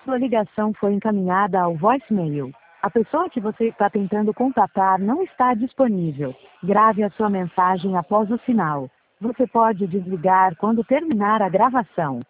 Sua ligação foi encaminhada ao voicemail. A pessoa que você está tentando contatar não está disponível. Grave a sua mensagem após o sinal. Você pode desligar quando terminar a gravação.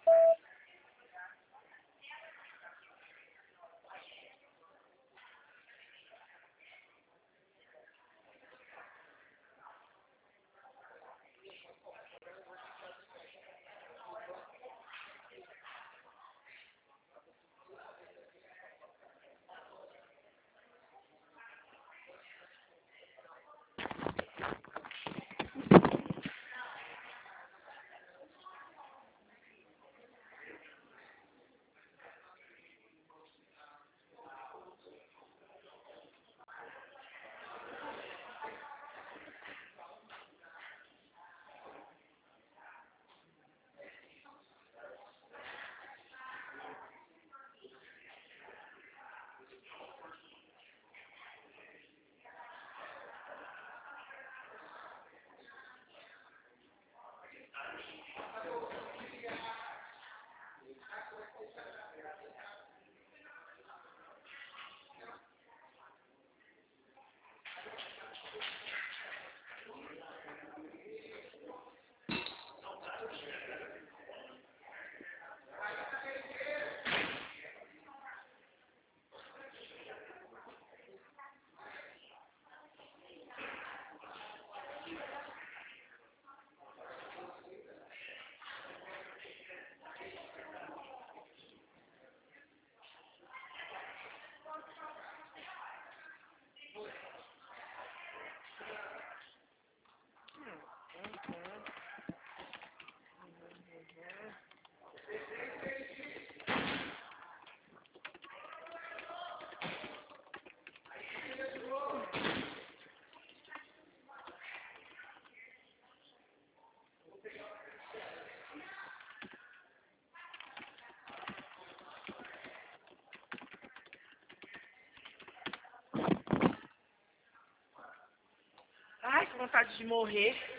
Ai, que vontade de morrer.